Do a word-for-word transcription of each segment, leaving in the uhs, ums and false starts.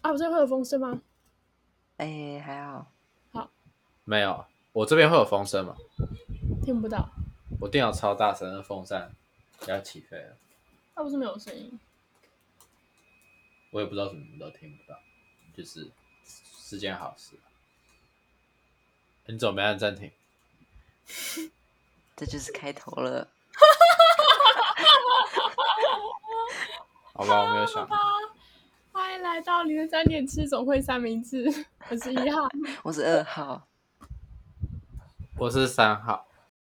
啊，我这会有风声吗？ 哎、欸，还好。 好， 没有，我这边会有风声吗？ 听不到。 我电脑超大声的风扇要起飞了。 它不是没有声音。 我也不知道什么都听不到，就是是件好事。你怎么没按暂停？ 这就是开头了。 好吧，我没有想。 欢迎来到零三点吃总会三明治，我是一号， 我是二号， 我是三号。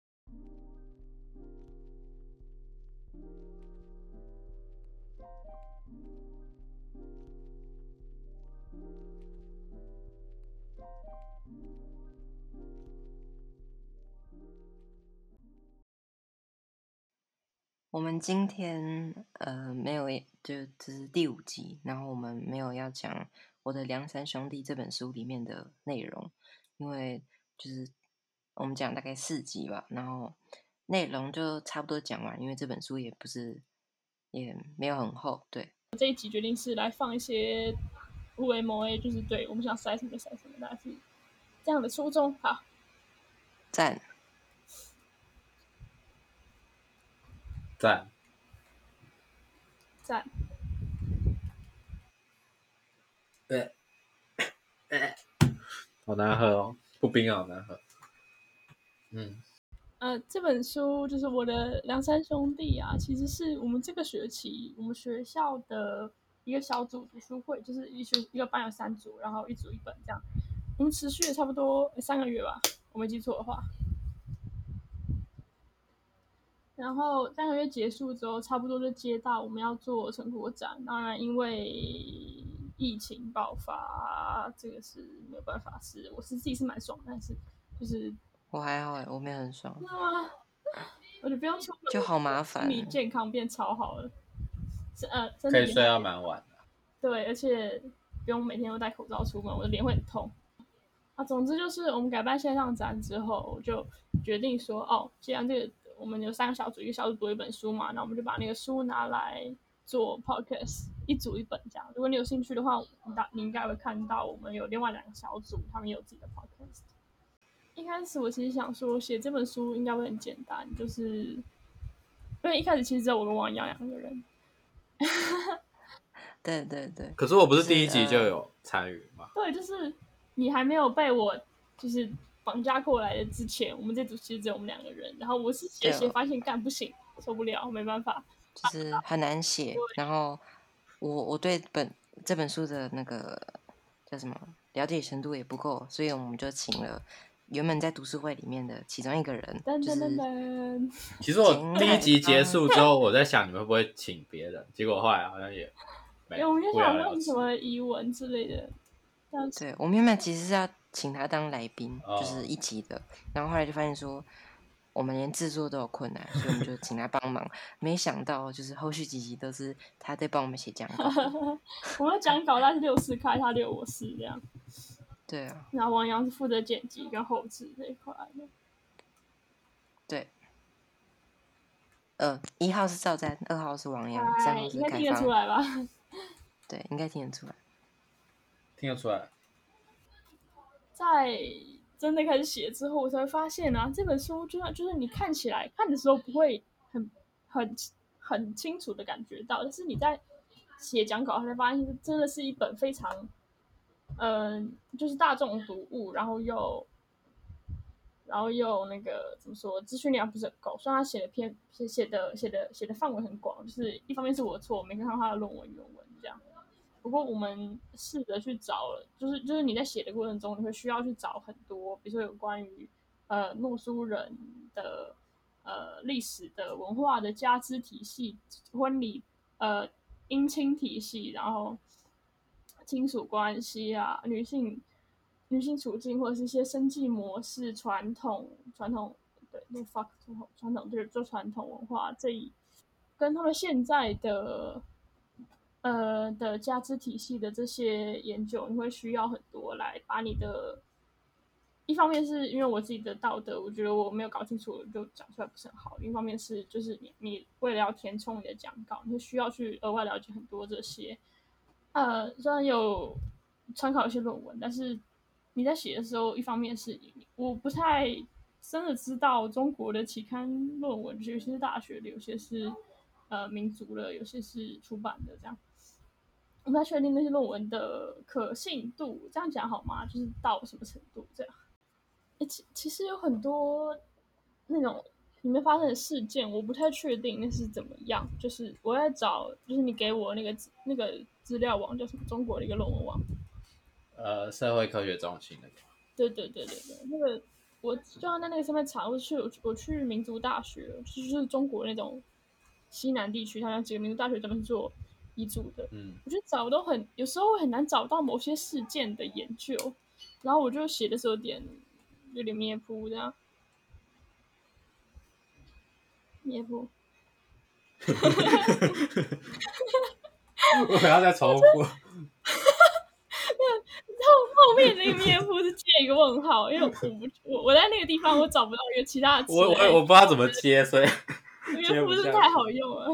我们今天呃没有，就这是第五集，然后我们没有要讲我的《梁山兄弟》这本书里面的内容，因为就是我们讲大概四集吧，然后内容就差不多讲完，因为这本书也不是也没有很厚，对。 这一集决定是来放一些无为某 A， 就是对我们想塞什么塞什么，大概是这样的初衷。好， 赞赞赞。 对，好难喝哦，不冰好难喝。嗯， 呃，这本书就是我的梁山兄弟啊，其实是我们这个学期我们学校的一个小组读书会，就是一学一个班有三组，然后一组一本这样。我们持续了差不多三个月吧，我没记错的话。然后三个月结束之后，差不多就接到我们要做成果展。当然，因为疫情爆发，这个是没有办法。是我是自己是蛮爽，但是就是我还好哎，我没有很爽。 啊，我就不用说， 就好麻烦， 心理健康变超好了，呃，身可以睡体到蛮晚的。 对，而且不用每天都戴口罩出门，我的脸会很痛。啊，总之就是我们改办线上展之后，我就决定说，哦，既然这个我们有三个小组，一个小组读一本书嘛，那我们就把那个书拿来做 podcast， 一组一本这样。如果你有兴趣的话，你你应该会看到我们有另外两个小组，他们有自己的 podcast。一开始我其实想说，写这本书应该会很简单，就是因为一开始其实只有我跟王洋两个人。 对对对。 可是我不是第一集就有参与吗？ 对，就是你还没有被我就是绑架过来的之前，我们这组其实只有我们两个人。然后我是写写发现干不行，受不了，没办法， 就是很难写。然后我我对本这本书的那个叫什么了解程度也不够，所以我们就请了原本在读书会里面的其中一个人。 噔噔噔噔。 其实我第一集结束之后，我在想你们会不会请别人，结果后来好像也没有。 我们就想问什么疑问之类的。 对，我们原本其实是要请他当来宾， 哦、 就是一集的，然后后来就发现说我们连制作都有困难，所以我们就请他帮忙。没想到就是后续几集都是他在帮我们写讲稿。 我们讲稿他是六四开，他六我四这样。 对啊。 然后王洋是负责剪辑跟后制这一块的。 对。呃，一号是赵赞，二号是王洋，三号是应该凯听得出来吧？ 对，应该听得出来。 听得出来。 在真的开始写之后，我才会发现啊，这本书就算就是你看起来看的时候不会很很很清楚的感觉到，但是你在写讲稿，才发现真的是一本非常嗯、呃，就是大众读物，然后又然后又那个怎么说，资讯量不是很够，虽然他写的篇写写的写的写的范围很广，就是一方面是我的错，我没看到他的论文原文这样。不过我们试着去找了，就是就是你在写的过程中，你会需要去找很多，比如说有关于呃诺苏人的呃历史的文化的家织体系、婚礼呃姻亲体系，然后亲属关系啊、女性女性处境或者是一些生计模式、传统传统对那 fuck 传统就是做传统文化这一跟他们现在的。呃的价值体系的这些研究，你会需要很多来把你的，一方面是因为我自己的道德，我觉得我没有搞清楚就讲出来不是很好；另一方面是就是你你为了要填充你的讲稿，你会需要去额外了解很多这些。 呃，虽然有参考一些论文，但是你在写的时候，一方面是我不太真的知道中国的期刊论文，有些是大学的，有些是呃民族的，有些是出版的，这样我不太确定那些论文的可信度，这样讲好吗？就是到什么程度这样？其其实有很多那种里面发生的事件，我不太确定那是怎么样。就是我在找，就是你给我那个那个资料网叫什么？中国的一个论文网。 呃，社会科学中心那个。 对对对对对，那个我就要在那个上面查。我去我去我去民族大学，就是中国那种西南地区，它有几个民族大学专门做遗嘱的。 嗯， 我觉得找都很有时候会很难找到某些事件的研究，然后我就写的时候有点有点咩扑这样。咩扑。 我要再重复。 后面那个咩扑是接一个问号，因为我不我我在那个地方我找不到一个其他的词。 我我我不知道怎么接，所以咩扑是太好用了。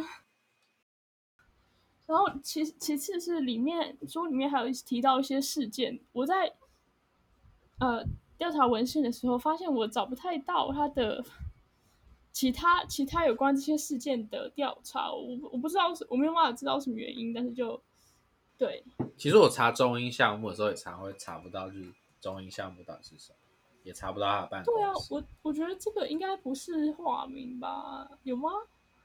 然后其其次是里面书里面还有提到一些事件，我在呃调查文献的时候发现我找不太到它的其他其他有关这些事件的调查，我我不知道我没有办法知道什么原因，但是就对。 其实我查中英项目的时候也常会查不到，就是中英项目到底是什么，也查不到他的办公室。 对啊，我我觉得这个应该不是化名吧？有吗？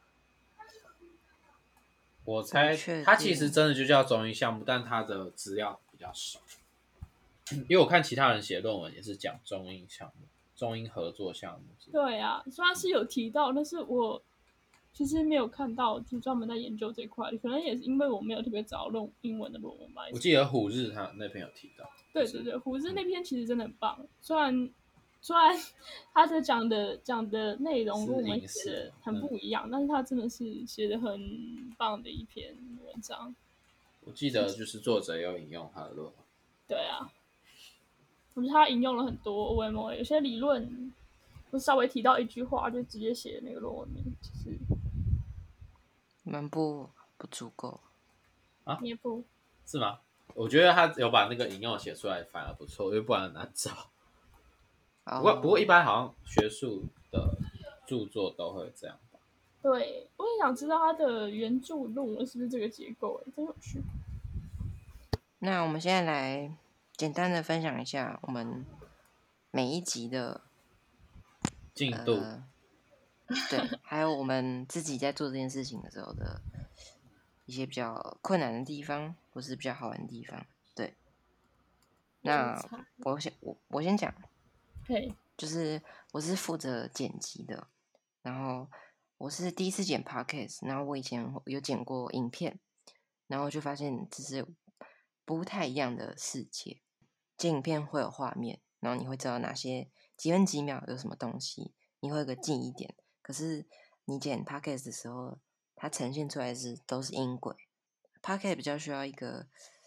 我猜他其实真的就叫中英项目，但他的资料比较少。因为我看其他人写论文也是讲中英项目、中英合作项目。 对啊，虽然是有提到，但是我其实没有看到就专门在研究这一块，可能也是因为我没有特别找论英文的论文吧。 我记得虎日他那篇有提到。 对对对，虎日那篇其实真的很棒，虽然虽然他的讲的讲的内容跟我们写的很不一样，嗯、但是他真的是写的很棒的一篇文章。 我记得就是作者有引用他的论文。 对啊，我觉得他引用了很多 O M O A， 有些理论我稍微提到一句话，就直接写那个论文名，其实蛮不不足够啊？ 也不是吗？我觉得他有把那个引用写出来，反而不错，因为不然很难找。不过，不过一般好像学术的著作都会这样吧。 对，我也想知道他的原著论文是不是这个结构，真有趣。 那我们现在来简单的分享一下我们每一集的进度、 呃，对，还有我们自己在做这件事情的时候的一些比较困难的地方，或是比较好玩的地方。对，那我先我我先讲， 嘿， 就是我是负责剪辑的，然后我是第一次剪 podcast， 然后我以前有剪过影片，然后就发现这是不太一样的世界。剪影片会有画面，然后你会知道哪些几分几秒有什么东西，你会有个记忆点。可是你剪 podcast 的时候，它呈现出来是都是音轨。podcast 比较需要一个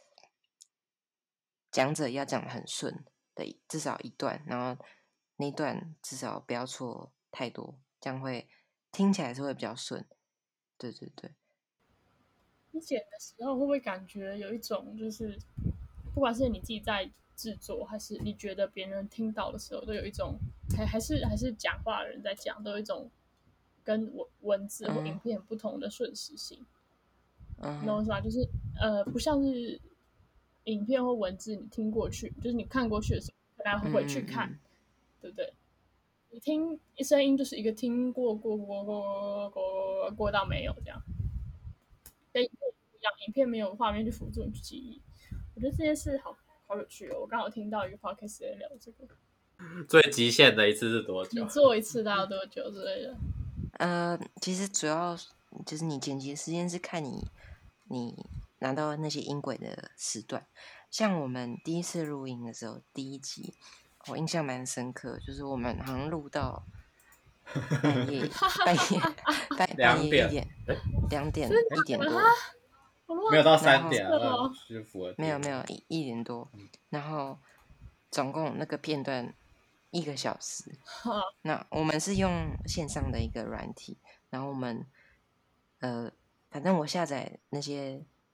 讲者要讲得很顺的，至少一段，然后那一段至少不要错太多，这样会听起来是会比较顺。对对对。 你剪的时候会不会感觉有一种就是，不管是你自己在制作，还是你觉得别人听到的时候，都有一种还还是还是讲话的人在讲，都有一种跟文文字或影片不同的瞬时性。嗯，你懂我意思吗？就是呃，不像是影片或文字，你听过去，就是你看过去的时候，可能会回去看，嗯嗯嗯对不对？你听声音就是一个听过过过过过过到没有这样。跟影片不一样，影片没有画面去辅助你去记忆。我觉得这件事好好有趣哦！我刚好听到一个 podcast 在聊这个。 最极限的一次是多久？ 你做一次大概多久之类的？ 呃，其实主要就是你剪辑的时间是看你你拿到那些音轨的时段。像我们第一次录音的时候，第一集我印象蛮深刻，就是我们好像录到半夜半夜半半夜一点两点一点多， 没有到三点啊， 没有没有一一点多，然后总共那个片段一个小时。那我们是用线上的一个软体，然后我们呃，反正我下载那些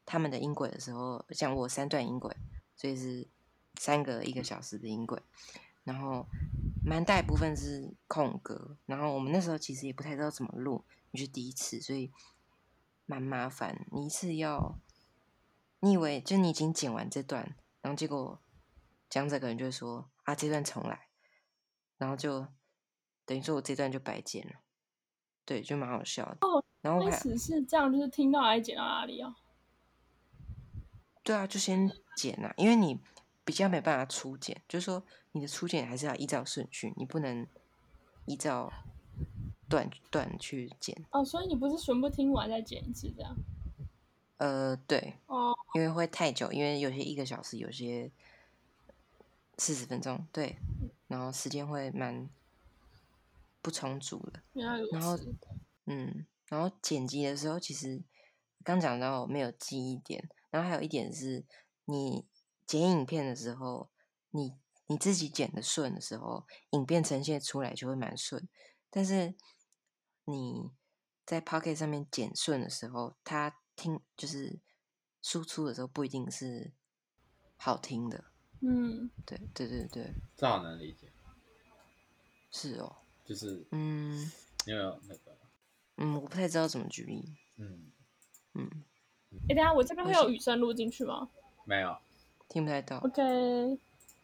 他们的音轨的时候，像我三段音轨，所以是三个一个小时的音轨，然后蛮大一部分是空格，然后我们那时候其实也不太知道怎么录，因为是第一次，所以蛮麻烦。你一次要，你以为就你已经剪完这段，然后结果讲者可能就会说啊这段重来，然后就等于说我这段就白剪了，对，就蛮好笑的。 哦， 然后还开始是这样，就是听到还剪到哪里啊？ 对啊，就先剪啊，因为你比较没办法初剪，就是说你的初剪还是要依照顺序，你不能依照段段去剪。 哦，所以你不是全部听完再剪一次这样？ 呃，对， 哦， 因为会太久，因为有些一个小时，有些四十分钟，对，然后时间会蛮不充足的。 原来如然后， 此。 嗯，然后剪辑的时候，其实刚讲到没有记忆点，然后还有一点是，你剪影片的时候，你你自己剪的顺的时候，影片呈现出来就会蛮顺，但是你在 Pocket 上面剪顺的时候，它听就是输出的时候不一定是好听的。 嗯， 对对对对， 这好难理解。 是哦， 就是嗯你有没有那个？ 嗯，我不太知道怎么举例。 嗯嗯， 哎，等一下我这边会我有雨声录进去吗没有， 听不太到。 ？OK，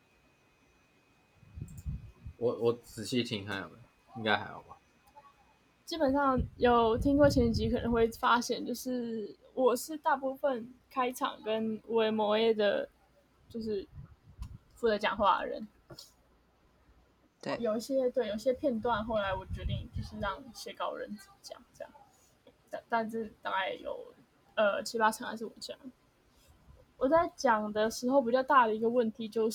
我我仔细听看有没有，应该还好吧。 基本上有听过前几集可能会发现，就是我是大部分开场跟我 M A 的，就是负责讲话的人。 对， 有一些对有些片段，后来我决定就是让写稿人讲这样，但但是大概有呃七八成还是我讲。我在讲的时候比较大的一个问题就是，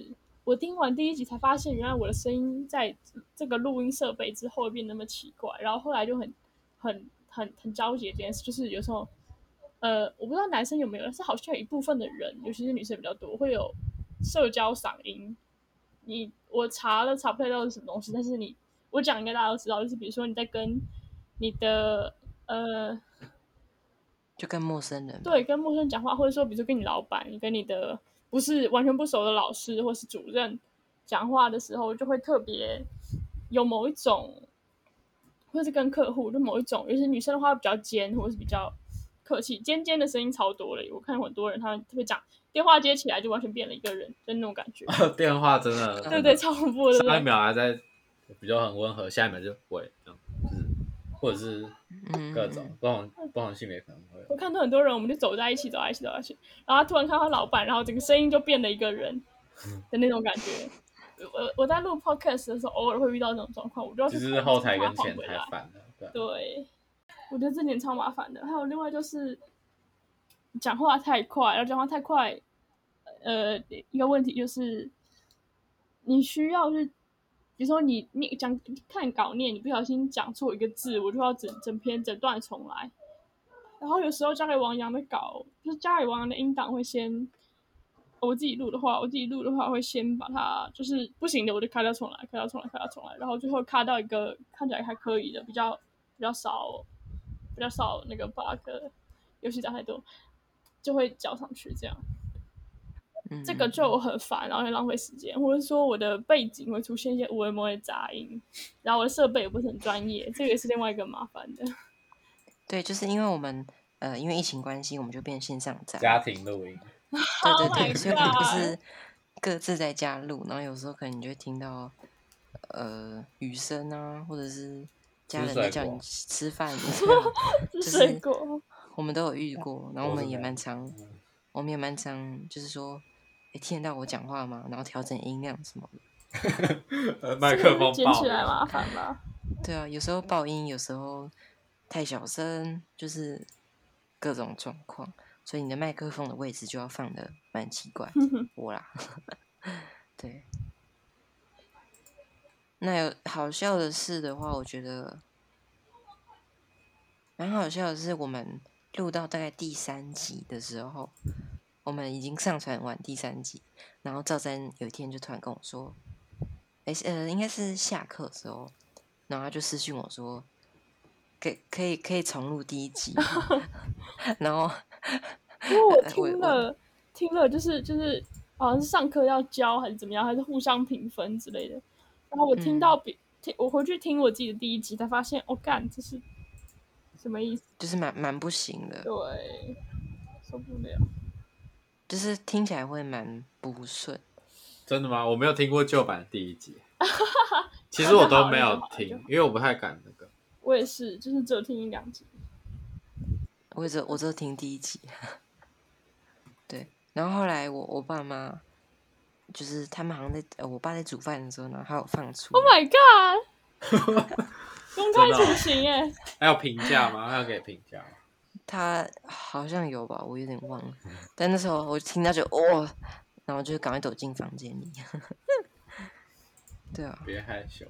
我听完第一集才发现，原来我的声音在这个录音设备之后变那么奇怪，然后后来就很很很很纠结这件事，就是有时候呃我不知道男生有没有，但是好像有一部分的人，尤其是女生比较多，会有社交嗓音。你我查了查不太到是什么东西，但是你我讲应该大家都知道，就是比如说你在跟你的呃就跟陌生人吧。 对跟陌生人讲话，或者说比如说跟你老板、你跟你的不是完全不熟的老师或是主任讲话的时候，就会特别有某一种，或是跟客户就某一种，尤其是女生的话比较尖，或是比较客气，尖尖的声音超多了。我看很多人他们特别讲电话接起来就完全变了一个人，就那种感觉。 电话真的， 对对，超恐怖的。 上一秒还在比较很温和，下一秒就喂，这样就是或者是各种不同不同性别可能会有。 我看到很多人，我们就走在一起，走在一起，走在一起，然后他突然看到老板，然后整个声音就变了一个人的那种感觉。我我在录 podcast 的时候，偶尔会遇到这种状况，我就要去就是后台跟前台反了。对， 对，我觉得这点超麻烦的。还有另外就是讲话太快，然后讲话太快，呃，一个问题就是你需要是，比如说你你讲看稿念，你不小心讲错一个字，我就要整整篇整段重来。然后有时候交给王阳的稿，就是交给王阳的音档会先，我自己录的话，我自己录的话会先把它，就是不行的我就开掉重来，开掉重来，开掉重来，然后最后卡到一个看起来还可以的，比较比较少比较少那个 bug， 游戏打太多就会交上去这样。 嗯， 这个就很烦，然后会浪费时间，或者说我的背景会出现一些无微莫的杂音，然后我的设备也不是很专业，这个也是另外一个麻烦的。 对，就是因为我们呃，因为疫情关系，我们就变线上站， 家庭录音。 对对对， Oh 所以我们就是各自在家录，然后有时候可能你就会听到呃雨声啊，或者是家人在叫你吃饭，就是我们都有遇过，然后我们也蛮常，我们也蛮常就是说，哎，听得到我讲话吗？然后调整音量什么的。麦克风捡起来麻烦吧？ 对啊，有时候爆音，有时候太小声，就是各种状况，所以你的麦克风的位置就要放的蛮奇怪，我啦，对。那有好笑的事的话，我觉得蛮好笑的是，我们录到大概第三集的时候，我们已经上传完第三集，然后赵詹有一天就突然跟我说，哎，呃，应该是下课的时候，然后他就私讯我说，可可以可以重录第一集，然后因为我听了听了，就是就是好像是上课要教还是怎么样，还是互相评分之类的。然后我听到比、嗯、听我回去听我自己的第一集，才发现，哦干，这是什么意思？ 就是蛮蛮不行的， 对，受不了， 就是听起来会蛮不顺。 真的吗？我没有听过旧版的第一集，其实我都没有听，因为我不太敢那个。 我也是，就是只有听一两集。 我只我只有听第一集，对。然后后来我我爸妈，就是他们好像在呃我爸在煮饭的时候呢，还有放出。 Oh my god！ 公开处刑哎！ 还有评价吗？还要给评价吗？ 他好像有吧，我有点忘了。但那时候我听到就哦，然后就赶快走进房间里。对啊， 别害羞。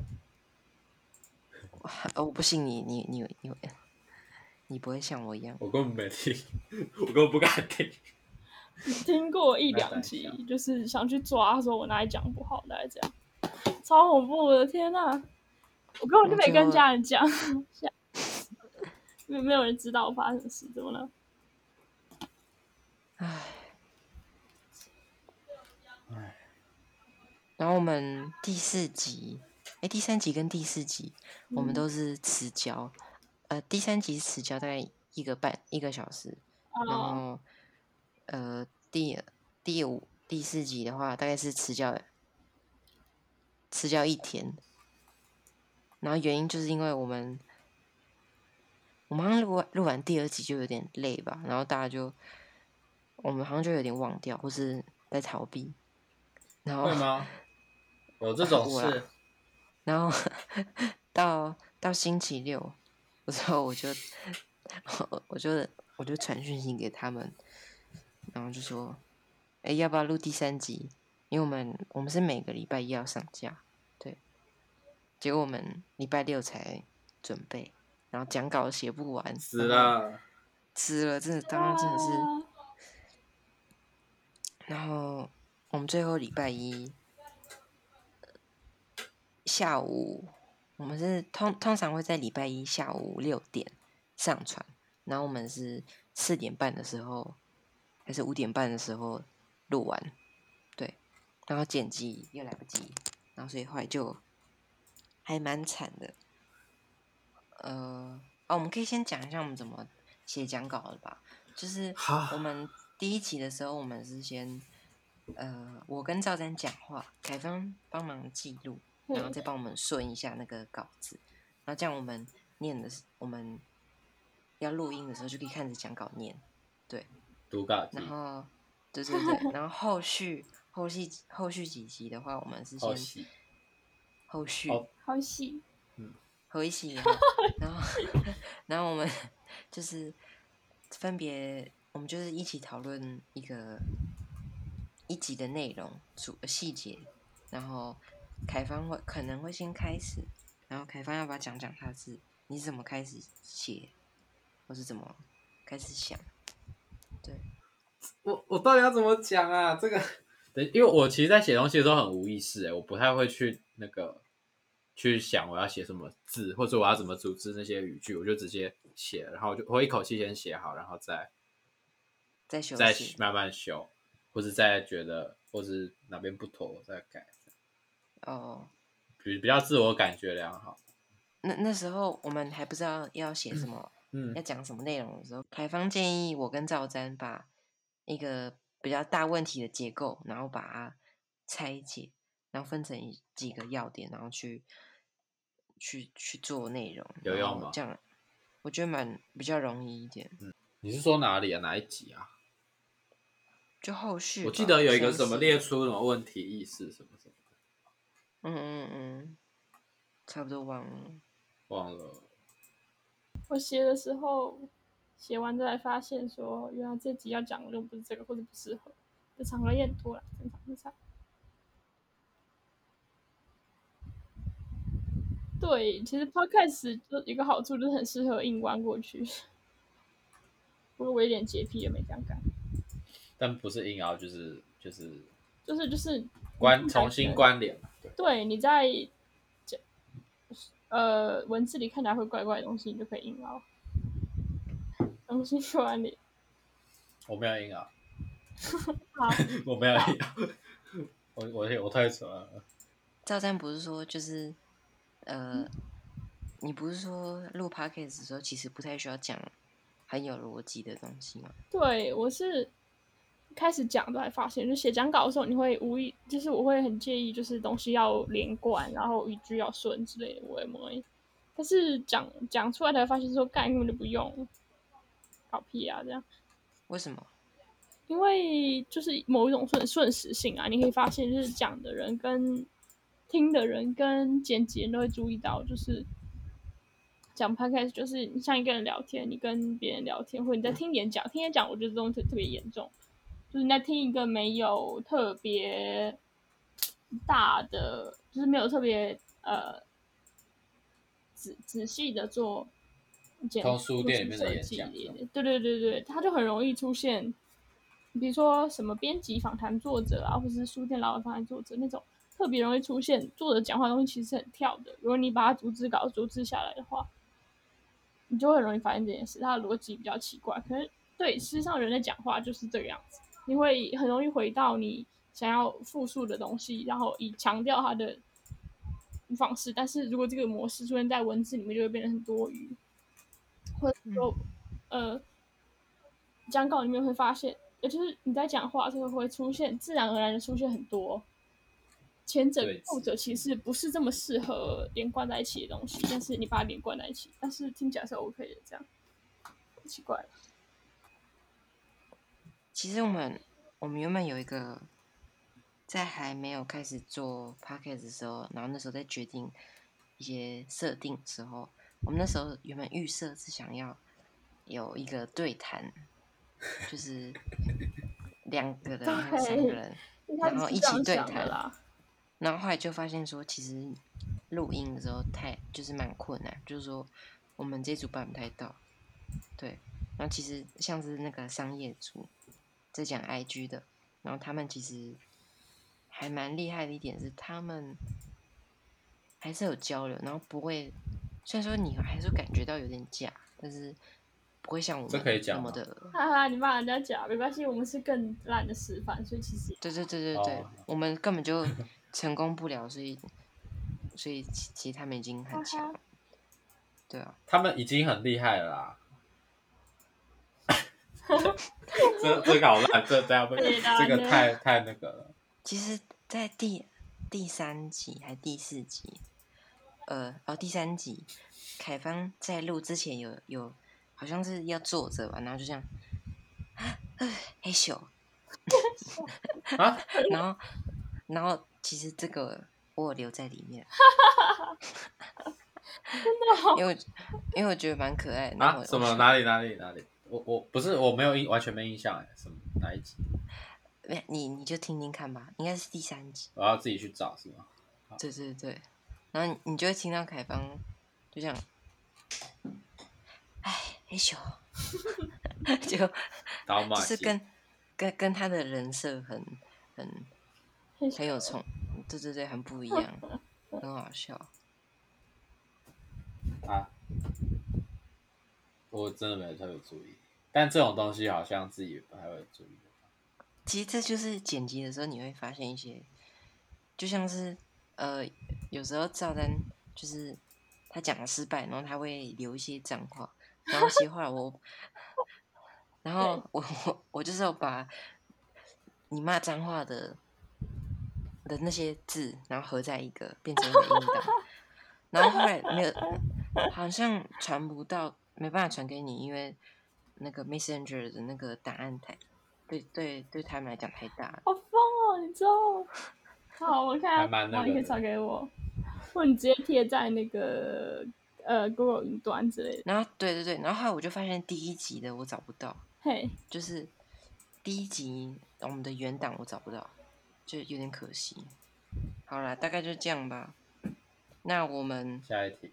我不信你，你你你你不会像我一样。 我根本没听，我根本不敢听。 听过一两集，就是想去抓，说我哪里讲不好，大概这样，超恐怖的，天哪！我根本就没跟家人讲，因为没有人知道我发生的事，怎么了？ 唉，唉。然后我们第四集，哎，第三集跟第四集，我们都是迟交。呃，第三集迟交大概一个半一个小时， 哦、 然后呃第第五第四集的话，大概是迟交迟交一天。然后原因就是因为我们我们好像录录完第二集就有点累吧，然后大家就我们好像就有点忘掉，或是在逃避。然后会吗？有这种事？ 然后到到星期六的时候，我就我就我就传讯息给他们，然后就说：“哎，要不要录第三集？因为我们我们是每个礼拜一要上架，对。结果我们礼拜六才准备，然后讲稿写不完， 死了， 死了，真的，当然真的是。啊、然后我们最后礼拜一下午。”我们是通通常会在礼拜一下午六点上传，然后我们是四点半的时候，还是五点半的时候录完，对，然后剪辑又来不及，然后所以后来就还蛮惨的。呃，哦，我们可以先讲一下我们怎么写讲稿的吧。就是我们第一期的时候，我们是先，呃，我跟赵詹讲话，凯芬帮忙记录。然后再帮我们顺一下那个稿子，然后这样我们念的，我们要录音的时候就可以看着讲稿念，对， 读稿机。 然后，对对对，然后后续后续后续几集的话，我们是先后续后续后续， 嗯，后续，然后然后我们就是分别，我们就是一起讨论一个一集的内容主细节，然后。凯芳会可能会先开始，然后凯芳要不要讲讲他是你是怎么开始写，或是怎么开始想？对， 我我到底要怎么讲啊？这个，因为我其实，在写东西的时候很无意识，哎，我不太会去那个去想我要写什么字，或者我要怎么组织那些语句，我就直接写，然后我就我一口气先写好，然后再再修再慢慢修，或是再觉得或是哪边不妥我再改。 哦， 比比较自我感觉良好。 那那时候我们还不知道要写什么， 嗯， 要讲什么内容的时候，凯芳建议我跟赵詹把一个比较大问题的结构，然后把它拆解，然后分成几个要点，然后去去去做内容。 有用吗？ 这样我觉得蛮比较容易一点。 嗯，你是说哪里啊？哪一集啊？ 就后续， 我记得有一个什么列出什么问题意识什么什么。 嗯嗯嗯，差不多忘了。 忘了。 我写的时候，写完再发现说，原来这集要讲的就不是这个，或者不适合，这场合也很多了，正常正常。对，其实 podcast 就一个好处就是很适合硬关过去。不过我有点洁癖，也没这样干。 但不是硬凹，就是就是就是就是关重新关联。 对，对，你在呃文字里看起来会怪怪的东西，你就可以硬凹重新关联。 我没有硬啊， 好， 我没有硬啊，我我我退出了。 赵赞不是说就是呃，你不是说录 podcast 的时候其实不太需要讲很有逻辑的东西吗？ 对我是开始讲都还发现，就写讲稿的时候，你会无意，就是我会很介意，就是东西要连贯，然后语句要顺之类的，我也不会。但是讲讲出来才发现说，干根本就不用，搞屁啊这样。 为什么？ 因为就是某一种顺顺时性啊，你可以发现，就是讲的人跟听的人跟剪辑人都会注意到，就是讲 podcast 就是你像一个人聊天，你跟别人聊天，或者你在听演讲，听演讲，我觉得这东西特别严重，就是你在听一个没有特别大的，就是没有特别呃仔仔细的做剪从书店里面的设计演讲， 对对对对，它就很容易出现，比如说什么编辑访谈作者啊，或者是书店老板访谈作者那种，特别容易出现作者讲话的东西其实是很跳的。如果你把它逐字稿逐字下来的话，你就会很容易发现这件事，它的逻辑比较奇怪。可是对，事实上人在讲话就是这个样子，你会很容易回到你想要复述的东西，然后以强调它的方式。但是如果这个模式出现在文字里面，就会变得很多余，或者说，呃，讲稿里面会发现，也就是你在讲话的时候会出现自然而然的出现很多前者跟后者其实不是这么适合连贯在一起的东西，但是你把它连贯在一起，但是听起来是 OK 的，这样很奇怪了。 其实我们我们原本有一个，在还没有开始做 podcast 的时候，然后那时候在决定一些设定的时候，我们那时候原本预设是想要有一个对谈，就是两个人还有三个人，然后一起对谈。然后后来就发现说，其实录音的时候太就是蛮困难，就是说我们这组办不太到，对。然后其实像是那个商业组在讲 I G 的，然后他们其实还蛮厉害的一点是，他们还是有交流，然后不会，虽然说你还是感觉到有点假，但是不会像我们那么的。 哈哈，你骂人家假没关系，我们是更烂的示范，所以其实对对对对对，哦、我们根本就成功不了，所以所以其实他们已经很强了，对啊， 他们已经很厉害了啦。这这个好烂，这这样不，这个太太那个了。 其实，在第第三集还第四集，呃，哦，第三集，凯方在录之前有有好像是要坐着吧，然后就这样，嘿咻， 啊， 然后然后其实这个我有留在里面， 真的、哦， 因为因为我觉得蛮可爱的。 啊，什么哪里哪里哪里？我我不是我没有印完全没印象哎，什么哪一集？ 你你就听听看吧，应该是第三集。 我要自己去找是吗？ 对对对，然后你就会听到凯方就这样，哎，嘿咻，就就是跟跟跟他的人设很很很有冲，对对对，很不一样，很好笑。 啊，我真的没有特别注意，但这种东西好像自己不太会注意。 其实这就是剪辑的时候你会发现一些，就像是呃，有时候赵丹就是他讲的失败，然后他会留一些脏话，然后其实后来我，然后我我我就是要把你骂脏话的的那些字，然后合在一个变成一个音档，然后后来没有，好像传不到，没办法传给你，因为那个 Messenger 的那个档案台。对对对，他们来讲太大了。 好疯哦！你知道？好，我看， 好， 你可以传给我，或你直接贴在那个呃 Google 云端之类的。 然后对对对，然后后来我就发现第一集的我找不到， 嘿， 就是第一集我们的原档我找不到，就有点可惜。好啦，大概就这样吧。那我们下一题，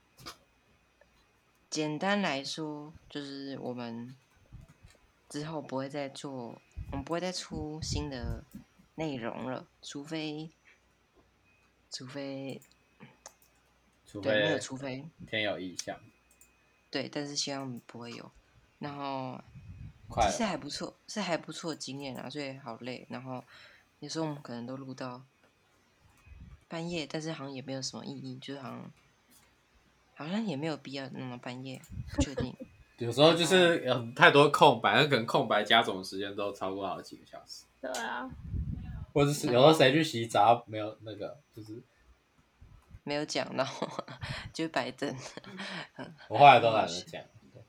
简单来说，就是我们之后不会再做，我们不会再出新的内容了，除非，除非， 除非对，没有除非天有异象， 对，但是希望不会有。然后快了是还不错，是还不错的经验啊，所以好累。然后有时候我们可能都录到半夜，但是好像也没有什么意义，就是好像好像也没有必要弄到半夜，不确定。 有时候就是有太多空白，那可能空白加总的时间都超过好几个小时。 对啊， 或者是有时候谁去洗澡没有那个，就是没有讲，然后就白等。 我后来都懒得讲。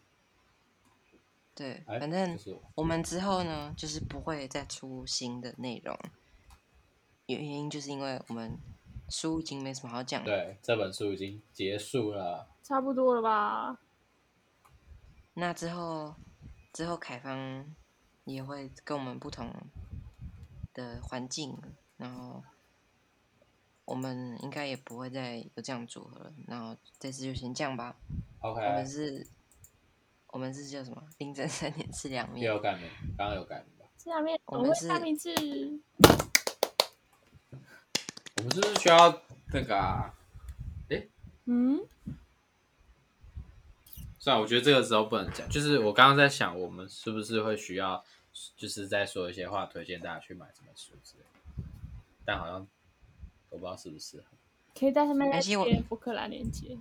对， 哎反正就是我我们之后呢，就是不会再出新的内容，原因就是因为我们书已经没什么好讲了。 对，这本书已经结束了。 差不多了吧？ 那之后，之后凯方也会跟我们不同的环境，然后我们应该也不会再有这样组合了。然后这次就先这样吧。 OK， 我们是，我们是叫什么？凌晨三点吃凉面。 有改名，刚刚有改名吧？ 下面我们是我会下名字。 我们是不是需要那个啊？哎， 嗯， 算了，我觉得这个时候不能讲。就是我刚刚在想，我们是不是会需要，就是在说一些话，推荐大家去买这本书之类的。但好像我不知道适不适合。 可以在上面再没关系我贴博客来链接。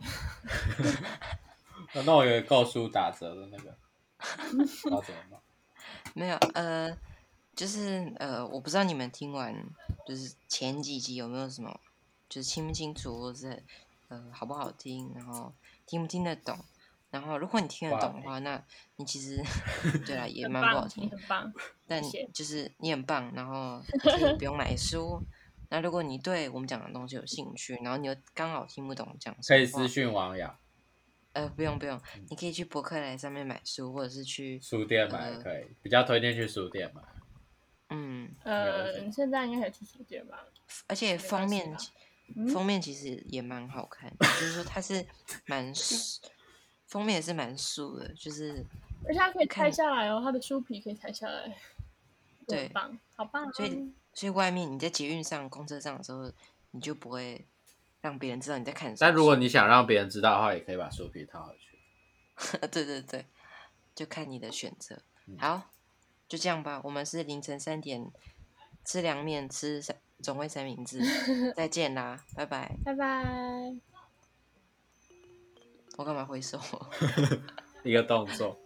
那我有购书打折的那个，要怎么办？ 没有，呃，就是呃，我不知道你们听完就是前几集有没有什么，就是清不清楚，或者是呃好不好听，然后听不听得懂。然后如果你听得懂的话，那你其实对啦也很棒， 蛮不好听你，很棒， 但谢谢。 就是你很棒，然后你可以不用买书。那如果你对我们讲的东西有兴趣，然后你又刚好听不懂讲什么话， 可以私讯王雅， 呃，不用不用，你可以去博客来上面买书，或者是去书店买呃可以，比较推荐去书店买。 嗯， 呃，现在应该可以去书店吧？ 而且封面没关系嗯封面其实也蛮好看的，就是说它是蛮封面也是蛮素的，就是而且它可以看拆下来哦，它的书皮可以拆下来， 对很棒，好棒哦。 所以所以外面你在捷运上、公车上的时候，你就不会让别人知道你在看什么书。 但如果你想让别人知道的话，也可以把书皮套回去。 对对对，就看你的选择。 嗯好，就这样吧。我们是凌晨三点吃凉面，吃三总会三明治。再见啦，拜拜。 拜拜。 我干嘛挥手？ 一个动作。